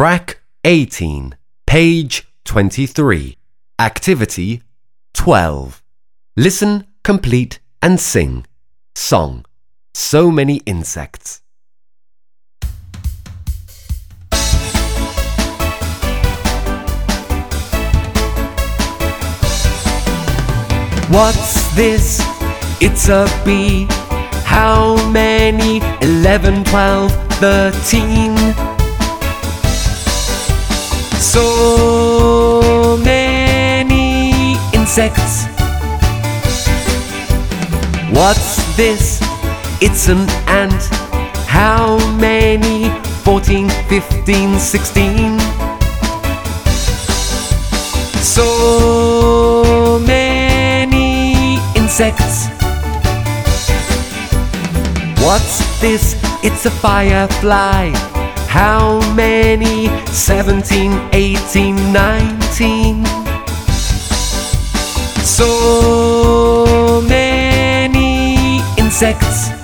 Track 18, page 23. Activity 12. Listen, complete and sing. Song. So many insects. What's this? It's a bee. How many? 11, 12, 13. So many insects. What's this? It's an ant. How many? 14, 15, 16. So many insects. What's this? It's a firefly. How many? 17, 18, 19. So many insects.